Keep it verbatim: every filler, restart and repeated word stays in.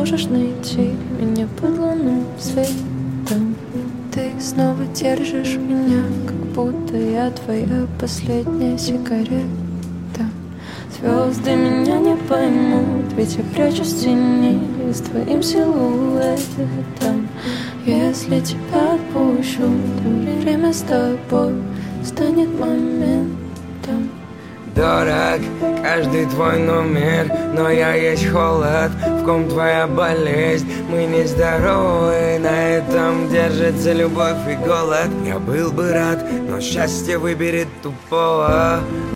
сможешь найти меня под лунным светом. Ты снова держишь меня, как будто я твоя последняя сигарета. Звезды меня не поймут, ведь я прячусь в тени с твоим силуэтом. Если тебя отпущу, то время с тобой станет моментом. Дорог каждый твой номер, но я есть холод, в ком твоя болезнь. Мы не здоровы, на этом держится любовь и голод. Я был бы рад, но счастье выберет тупого.